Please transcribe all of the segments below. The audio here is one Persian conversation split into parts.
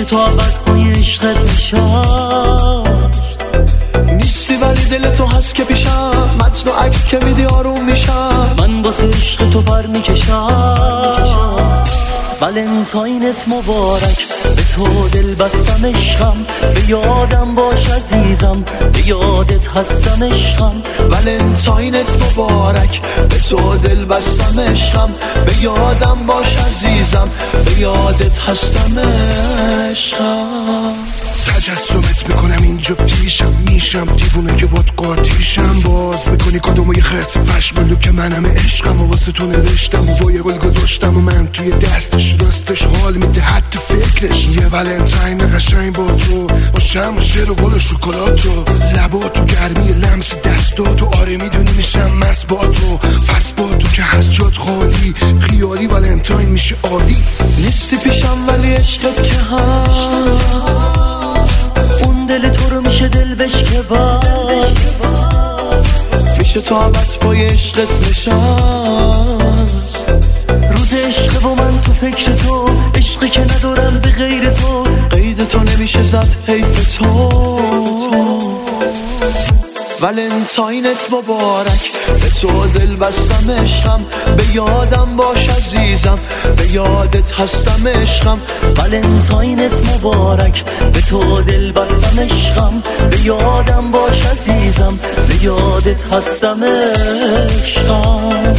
تو ابد پای عشقت نشست. نیستی ولی دل تو هست که پیشم، متن و عکس که میدی آروم میشم. من واسه عشق تو پر میکشم. ولنتاینت مبارک، به تو دل بستم عشقم. به یادم باش عزیزم، به یادت هستم عشقم. ولنتاینت مبارک، به تو دل بستم عشقم. به یادم باش عزیزم، به یادت هستم عشقم. تجسمت میکنم اینجا پیشم، میشم دیوونه که باد قاطیشم. باز میکنی کدومو یه خرس پشمالو که من همه عشقم و واسه تو نوشتم و با یه گل گذاشتم و من توی دستش. راستش حال میده حتی فکرش. یه ولنتاین قشنگ با تو، با شم و شیر و گل و شکلاتو، لباتو گرمی لمس دستاتو. آره میدونی میشم مست با تو، پس با تو که هست جات خالی. خیالی ولنتاین میشه عالی. نیستی پیشم ولی عشقت که هست، اون دل تو رو میشه دل بشکه بس. میشه تو ابد پای عشقت نشست. روز عشق و من تو فکر تو، عشقی که ندارم به غیر تو. قید تو نمیشه زد حیف تو. ولنتاینت مبارک، به تو دل بستم عشقم. به یادم باش عزیزم، به یادت هستم عشقم. ولنتاینت مبارک، به تو دل بستم عشقم. به یادم باش عزیزم، به یادت هستم عشقم.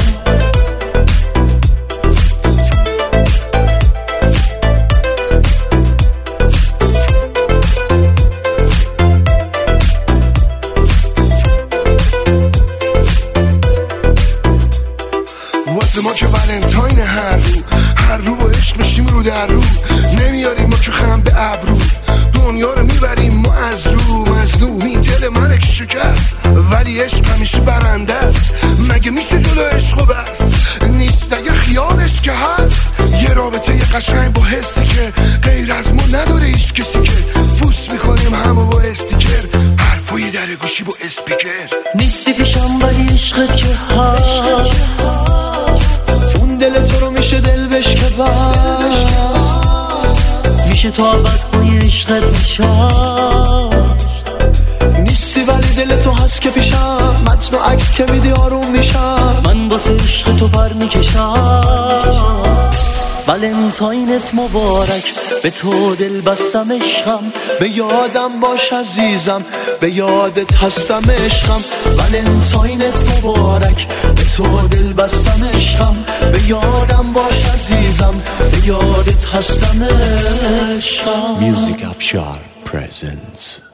واسه ما که ولنتاین هر رو با عشق میشیم رو در رو. نمیاریم ما که خم به ابرو، دنیا رو میبریم ما از رو. مظلومی دل من که شکست، ولی عشق همیشه برنده است. مگه میشه جلو عشق و بس؟ نیست اگه خیالش که هست. یه رابطه یه قشنگ با حسی که غیر از ما نداره هیچ کسی، که بوس میکنیم همو با استیکر، حرفای در گوشی با اسپیکر. نیستی پیشم ولی عشقت که هست، اون دل تو رو میشه دل بشکه بس. میشه تو ابد پای عشقت نشست. نیستی ولی دل تو هست که پیشم، متن و عکس که میدی آروم میشم. من واسه عشق تو پر میکشم. ولنتاینت مبارک، به تو دل بستم عشقم. به یادم باش عزیزم، به یادت هستم عشقم. ولنتاینت مبارک، به تو دل بستم عشقم. به یادم باش عزیزم، به یادت هستم عشقم. Music Afshar presents